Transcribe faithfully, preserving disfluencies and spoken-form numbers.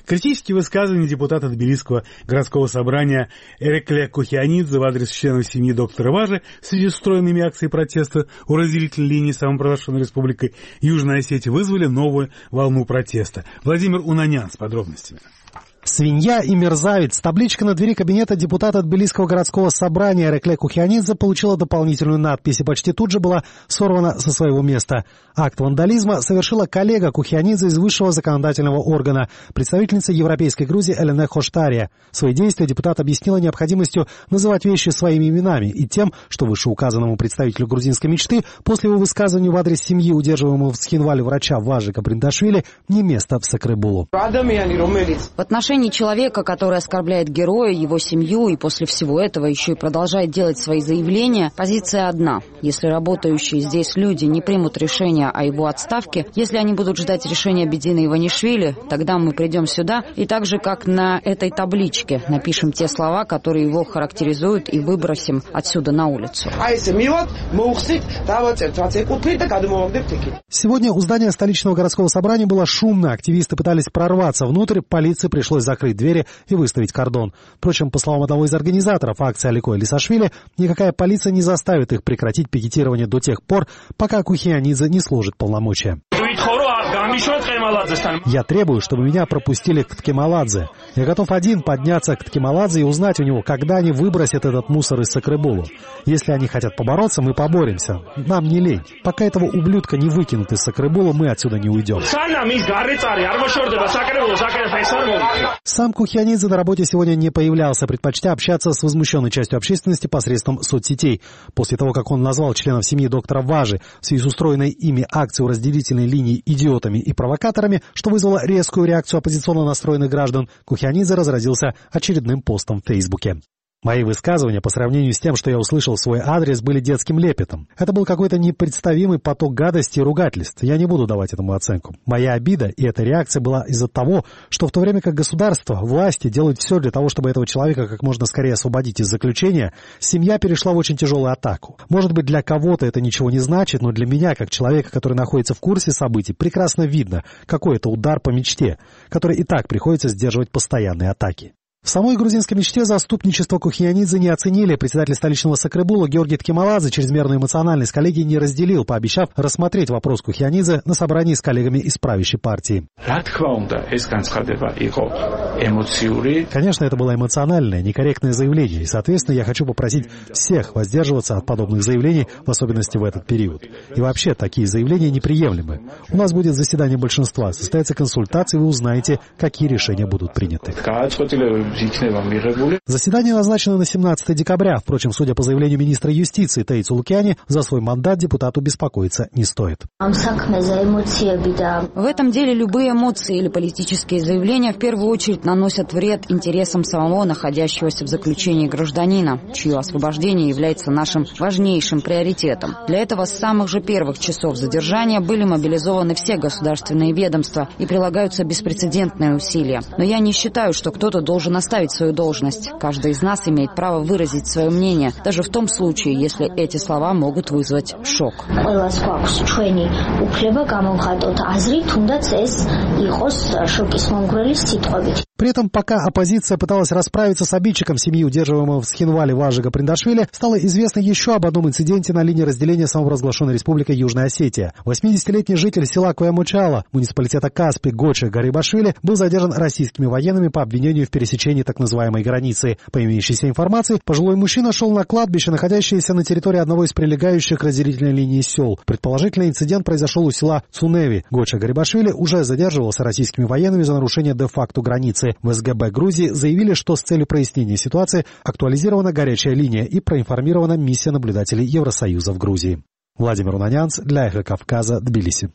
Критические высказывания депутата Тбилисского городского собрания Эрекля Кухианидзе в адрес членов семьи доктора Важи в связи с устроенными акцией протеста у разделительной линии самопровозглашенной республикой Южной Осетии вызвали новую волну протеста. Владимир Унанян с подробностями. «Свинья и мерзавец». Табличка на двери кабинета депутата Тбилисского городского собрания Эрекле Кухианидзе получила дополнительную надпись и почти тут же была сорвана со своего места. Акт вандализма совершила коллега Кухианидзе из высшего законодательного органа, представительница Европейской Грузии Элене Хоштария. Свои действия депутат объяснила необходимостью называть вещи своими именами и тем, что вышеуказанному представителю грузинской мечты после его высказывания в адрес семьи удерживаемого в Схинвале врача Важи Каприндашвили не место в Сакребулу. В отношении человека, который оскорбляет героя, его семью и после всего этого еще и продолжает делать свои заявления, позиция одна. Если работающие здесь люди не примут решения о его отставке, если они будут ждать решения Бедины Иванишвили, тогда мы придем сюда и так же, как на этой табличке, напишем те слова, которые его характеризуют, и выбросим отсюда на улицу. Сегодня у здания столичного городского собрания было шумно. Активисты пытались прорваться внутрь, полиции пришлось закрыть двери и выставить кордон. Впрочем, по словам одного из организаторов акции Алико Элисашвили, никакая полиция не заставит их прекратить пикетирование до тех пор, пока Кухианидзе не сложит полномочия. Я требую, чтобы меня пропустили к Ткемаладзе. Я готов один подняться к Ткемаладзе и узнать у него, когда они выбросят этот мусор из Сакребулу. Если они хотят побороться, мы поборемся. Нам не лень. Пока этого ублюдка не выкинут из Сакребула, мы отсюда не уйдем. Сам Кухианидзе на работе сегодня не появлялся, предпочтя общаться с возмущенной частью общественности посредством соцсетей. После того, как он назвал членов семьи доктора Важи в связи с устроенной ими акцией у разделительной линии идиотами и провокаторами, что вызвало резкую реакцию оппозиционно настроенных граждан, Кухианидзе разразился очередным постом в Фейсбуке. Мои высказывания по сравнению с тем, что я услышал в свой адрес, были детским лепетом. Это был какой-то непредставимый поток гадости и ругательств. Я не буду давать этому оценку. Моя обида и эта реакция была из-за того, что в то время как государство, власти делают все для того, чтобы этого человека как можно скорее освободить из заключения, семья перешла в очень тяжелую атаку. Может быть, для кого-то это ничего не значит, но для меня, как человека, который находится в курсе событий, прекрасно видно, какой это удар по мечте, который и так приходится сдерживать постоянные атаки. В самой грузинской мечте заступничество Кухианидзе не оценили. Председатель столичного Сакребула Георгий Ткемаладзе чрезмерную эмоциональность коллегии не разделил, пообещав рассмотреть вопрос Кухианидзе на собрании с коллегами из правящей партии. Конечно, это было эмоциональное, некорректное заявление, и, соответственно, я хочу попросить всех воздерживаться от подобных заявлений, в особенности в этот период. И вообще, такие заявления неприемлемы. У нас будет заседание большинства, состоятся консультации, вы узнаете, какие решения будут приняты. Заседание назначено на семнадцатое декабря. Впрочем, судя по заявлению министра юстиции Теи Цулукяни, за свой мандат депутату беспокоиться не стоит. В этом деле любые эмоции или политические заявления в первую очередь наносят вред интересам самого находящегося в заключении гражданина, чье освобождение является нашим важнейшим приоритетом. Для этого с самых же первых часов задержания были мобилизованы все государственные ведомства и прилагаются беспрецедентные усилия. Но я не считаю, что кто-то должен оставить свою должность. Каждый из нас имеет право выразить свое мнение, даже в том случае, если эти слова могут вызвать шок. При этом, пока оппозиция пыталась расправиться с обидчиком семьи, удерживаемого в Схинвале Важи Каприндашвили, стало известно еще об одном инциденте на линии разделения самопровозглашенной республикой Южная Осетия. восьмидесятилетний житель села Куямучала, муниципалитета Каспи, Гоча Гарибашвили, был задержан российскими военными по обвинению в пересечении так называемой границы. По имеющейся информации, пожилой мужчина шел на кладбище, находящееся на территории одного из прилегающих к разделительной линии сел. Предположительно, инцидент произошел у села Цуневи. Гоча Гарибашвили уже задерживался российскими военными за нарушение де-факто границы. В эс гэ бэ Грузии заявили, что с целью прояснения ситуации актуализирована горячая линия и проинформирована миссия наблюдателей Евросоюза в Грузии. Владимир Унанян для Эхо Кавказа, Тбилиси.